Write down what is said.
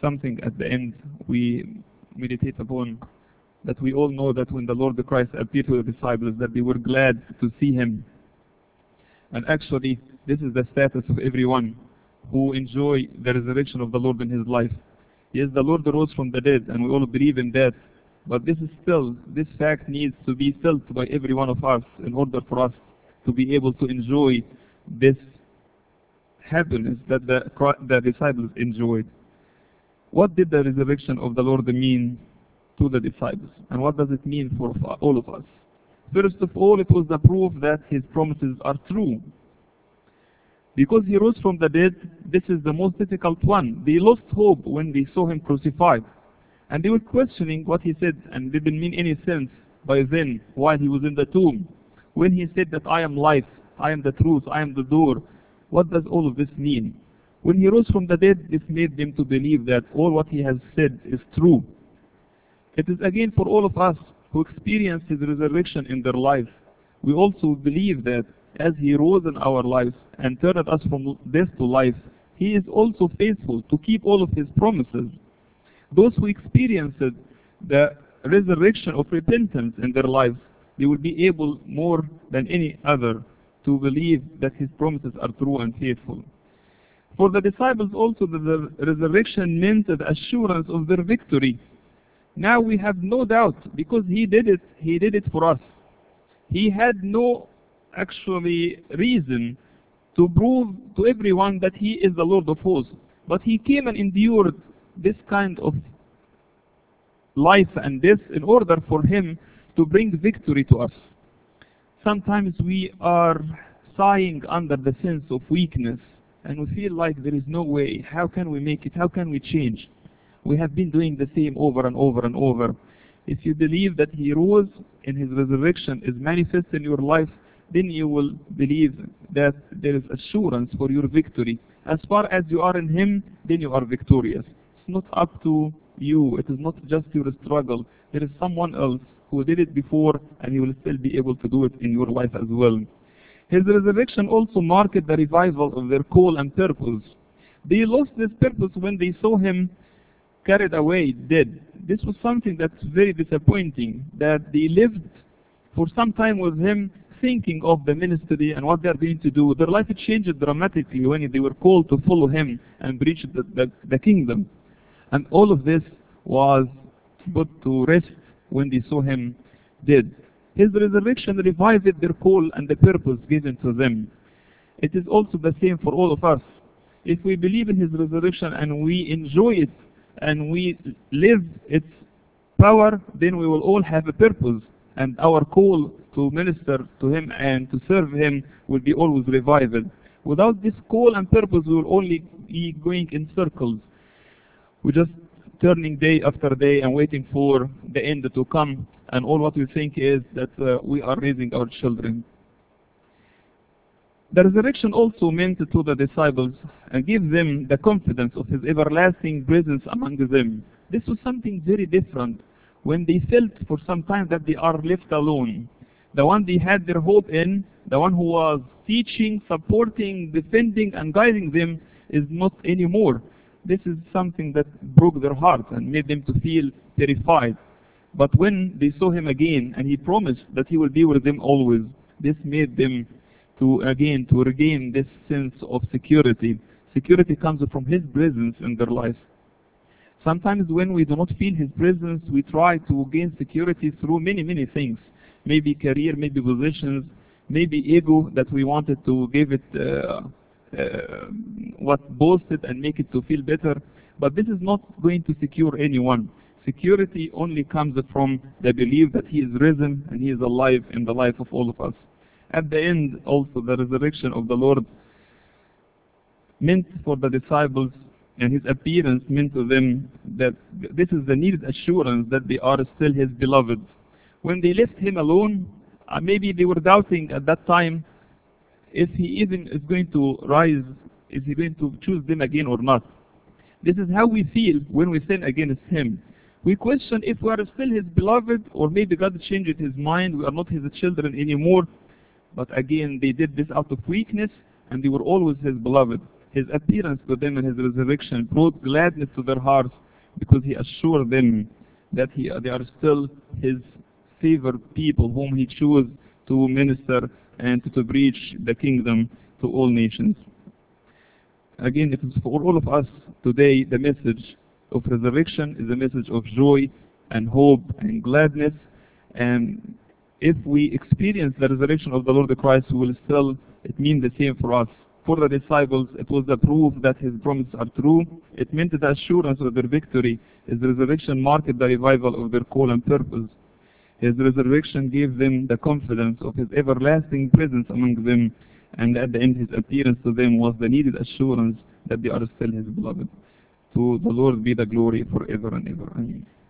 something at the end we meditate upon, that we all know that when the Lord Christ appeared to the disciples, that they were glad to see him. And actually, this is the status of everyone who enjoy the resurrection of the Lord in his life. Yes, the Lord rose from the dead, and we all believe in that. But this fact needs to be felt by every one of us in order for us to be able to enjoy this happiness that the disciples enjoyed. What did the resurrection of the Lord mean to the disciples? And what does it mean for all of us? First of all, it was the proof that his promises are true. Because he rose from the dead, this is the most difficult one. They lost hope when they saw him crucified. And they were questioning what he said, and it didn't mean any sense by then while he was in the tomb. When he said that I am life, I am the truth, I am the door, what does all of this mean? When he rose from the dead, this made them to believe that all what he has said is true. It is again for all of us who experience his resurrection in their life. We also believe that as he rose in our lives and turned us from death to life, he is also faithful to keep all of his promises. Those who experienced the resurrection of repentance in their lives, they will be able more than any other to believe that his promises are true and faithful. For the disciples also, the resurrection meant the assurance of their victory. Now we have no doubt, because he did it for us. He had no actually reason to prove to everyone that he is the Lord of hosts. But he came and endured this kind of life and death in order for him to bring victory to us. Sometimes we are sighing under the sense of weakness, and we feel like there is no way. How can we make it? How can we change? We have been doing the same over and over and over. If you believe that he rose and his resurrection is manifest in your life, then you will believe that there is assurance for your victory. As far as you are in him, then you are victorious. It's not up to you. It is not just your struggle. There is someone else who did it before, and he will still be able to do it in your life as well. His resurrection also marked the revival of their call and purpose. They lost this purpose when they saw him carried away dead. This was something that's very disappointing, that they lived for some time with him thinking of the ministry and what they are going to do. Their life changed dramatically when they were called to follow him and preach the kingdom. And all of this was put to rest when they saw him dead. His resurrection revived their call and the purpose given to them. It is also the same for all of us. If we believe in his resurrection and we enjoy it and we live its power, then we will all have a purpose, and our call to minister to him and to serve him will be always revived. Without this call and purpose, we will only be going in circles. We're just turning day after day and waiting for the end to come, and all what we think is that we are raising our children. The resurrection also meant to the disciples and gave them the confidence of his everlasting presence among them. This was something very different when they felt for some time that they are left alone. The one they had their hope in, the one who was teaching, supporting, defending, and guiding them is not anymore. This is something that broke their hearts and made them to feel terrified. But when they saw him again and he promised that he will be with them always, this made them to regain this sense of security. Security comes from his presence in their life. Sometimes when we do not feel his presence, we try to gain security through many things. Maybe career, maybe positions, maybe ego that we wanted to give it what boasted and make it to feel better. But this is not going to secure anyone. Security only comes from the belief that he is risen and he is alive in the life of all of us. At the end, also, the resurrection of the Lord meant for the disciples, and his appearance meant to them that this is the needed assurance that they are still his beloved. When they left him alone, maybe they were doubting at that time if he even is going to rise, is he going to choose them again or not. This is how we feel when we sin against him. We question if we are still his beloved, or maybe God changed his mind, we are not his children anymore. But again, they did this out of weakness, and they were always his beloved. His appearance to them and his resurrection brought gladness to their hearts because he assured them that they are still his favored people whom he chose to minister and to preach the kingdom to all nations. Again, it is for all of us today, the message of resurrection is a message of joy and hope and gladness. And if we experience the resurrection of the Lord Christ, we will still, it means the same for us. For the disciples, it was the proof that his promises are true. It meant the assurance of their victory. His resurrection marked the revival of their call and purpose. His resurrection gave them the confidence of his everlasting presence among them, and at the end his appearance to them was the needed assurance that they are still his beloved. To the Lord be the glory forever and ever. Amen.